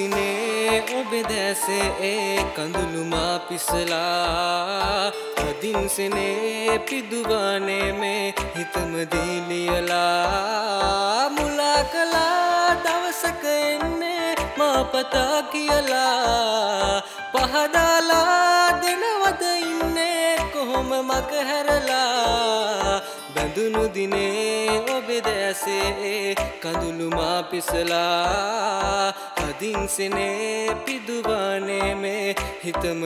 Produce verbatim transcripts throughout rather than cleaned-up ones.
දිනේ ඔබේ දැසේ ඒ කඳුළු මා පිසලා අදින් සෙනේ පිදුවානේ මේ හිතම දීලියලා මුලා කළා දවසක එන්නේ මා පතා කියලා පහදාලා දෙනවද ඉන්නේ කොහොම මග හැරලා බඳුනු දිනේ ඔබේ දැසේ කඳුළු මා පිසලා අදින් සෙනේ පිදුවානේ මේ හිතම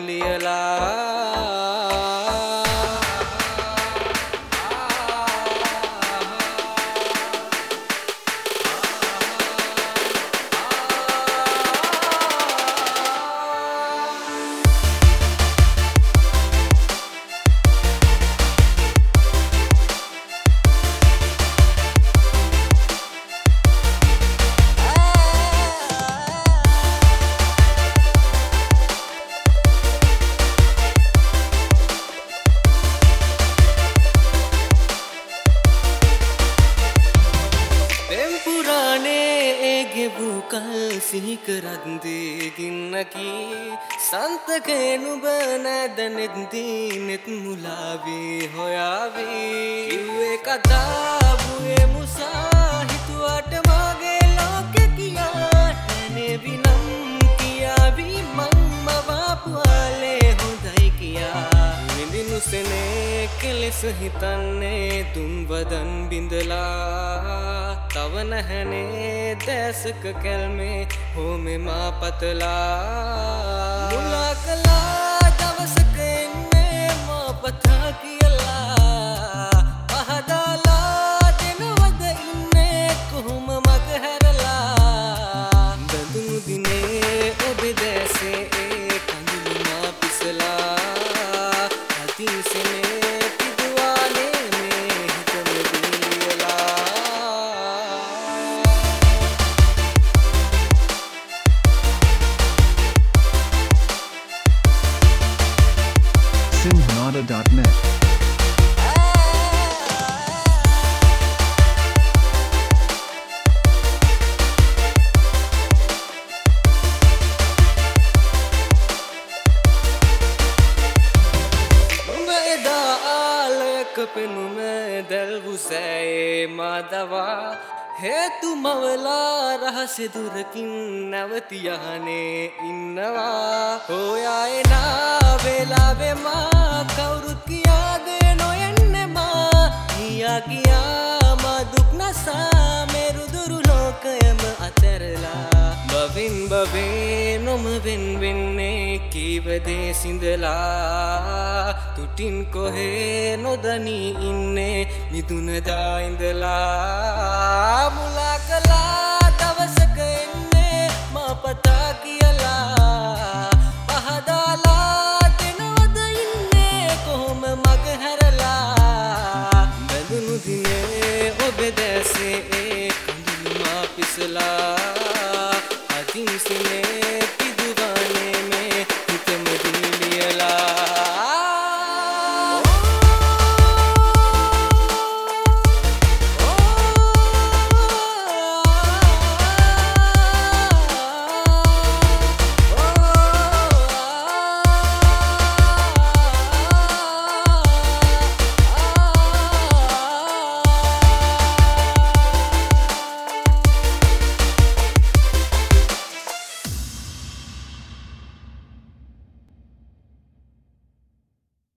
දීලියලා කල් සිහි කරද්දී ගින්නකි සන්තකේ නුඹ නැදනෙද්දී නෙත් මුලාවී හොයාවී කිව්වේ කතාවුවේ මුසා හිතුවට මගේ ලෝකෙ කියා නැනෙවි නම් කියාවී මං මවාපුවාලේ හොඳයි කියා විඳිනු සෙනේ කෙලෙස හිතන්නේ තුන් වදන් බිඳලා තව නැහැනේ දැසක කැල්මේ හොමේ මා පතලා මුලා කළා දවසක එන්නේ මා පතා කියලා පහදාලා දෙනවද ඉන්නේ කොහොම මග හැරලා බඳුනු දිනේ ඔබේ දැසේ ඒ කඳුළු මා පිසලා අතින් සෙනේ පිදුවානේ මේ හිතම දීලියලා Sinhanada dot net පෙනුම දැල්වුසෑයේ මාදවා හේතු මවලා රහසෙ දුරකින් නැවතියහනේ ඉන්නවා හොයායනා වෙලාවෙමා කවුරුත් කියාදේ නොයන්නෙමා හියා කියා මා දුක් නසා මෙරුදුරු ලෝකයම අතැරලා බවින් බවේ නොම වෙන් වෙන්නේ කීවදේ සිඳලා තුටින් කොහේ නොදනී ඉන්නේ මිදුනදා ඉඳලා මුලා කළා දවසක එන්නේ මා පතා කියලා පහදාලා දෙනවද ඉන්නේ කොහොම මග හැරලා බඳුනු දිනේ ඔබේ දැසේ ඒ කඳුළු මා පිසලා අදින් සෙනේ